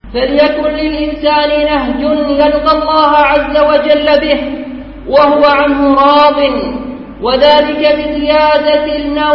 فليكن للإنسان نهج يلقى الله عز وجل به وهو عنه راض، وذلك بزيادة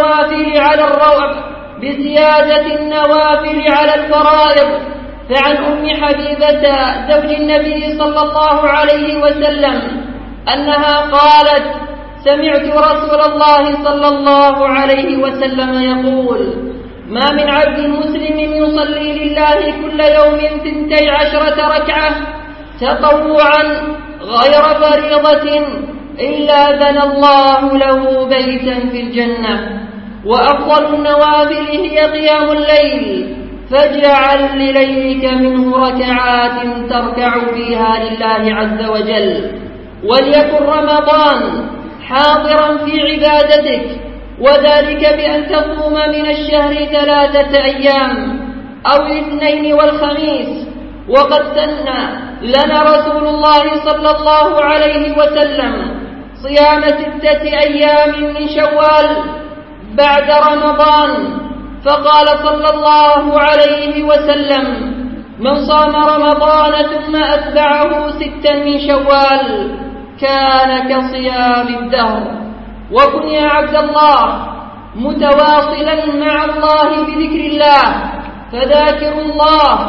النوافل على الفرائض. فعن أم حبيبة زوج النبي صلى الله عليه وسلم أنها قالت: سمعت رسول الله صلى الله عليه وسلم يقول: ما من عبد مسلم يصلي لله كل يوم 12 ركعة تطوعا غير فريضة إلا بنى الله له بيتا في الجنة. وأفضل النوافل هي قيام الليل، فاجعل لليلك منه ركعات تركع فيها لله عز وجل. وليكن رمضان حاضرا في عبادتك، وذلك بأن تصوم من الشهر 3 أيام أو 2 والخميس. وقد سن لنا رسول الله صلى الله عليه وسلم صيام 6 أيام من شوال بعد رمضان، فقال صلى الله عليه وسلم: من صام رمضان ثم أتبعه 6 من شوال كان كصيام الدهر. وكن يا عبد الله متواصلا مع الله بذكر الله، فذاكر الله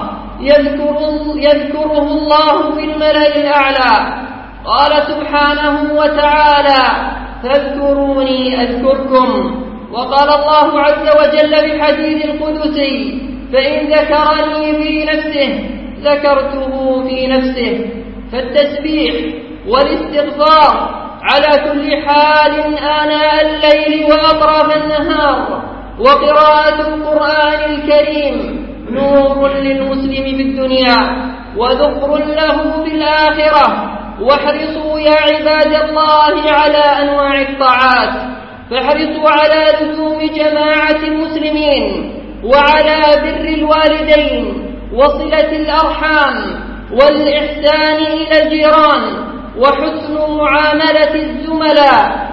يذكره الله في الملأ الأعلى. قال سبحانه وتعالى: فاذكروني أذكركم. وقال الله عز وجل بالحديث القدسي: فإن ذكرني في نفسه ذكرته في نفسه. فالتسبيح والاستغفار على كل حال آناء الليل وأطراف النهار، وقراءة القرآن الكريم نور للمسلم في الدنيا وذكر له في الآخرة. واحرصوا يا عباد الله على أنواع الطاعات، فاحرصوا على لزوم جماعة المسلمين، وعلى بر الوالدين وصلة الأرحام والإحسان إلى الجيران وحسن معاملة الزملاء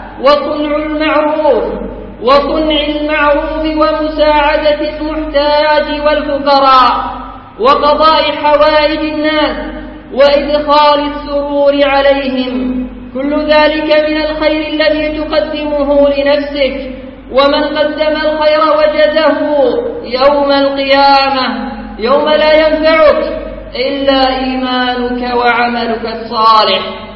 وصنع المعروف ومساعدة المحتاج والفقراء وقضاء حوائج الناس وإدخال السرور عليهم. كل ذلك من الخير الذي تقدمه لنفسك، ومن قدم الخير وجده يوم القيامة يوم لا ينفعك إلا إيمانك وعملك الصالح.